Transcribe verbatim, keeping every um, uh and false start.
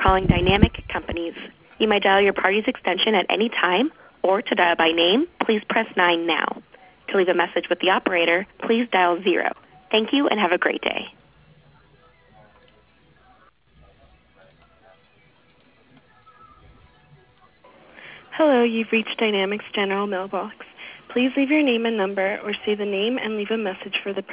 calling Dynamic Companies. You may dial your party's extension at any time, or to dial by name, please press nine now. To leave a message with the operator, please dial zero. Thank you and have a great day. Hello, you've reached Dynamics General Mailbox. Please leave your name and number, or say the name and leave a message for the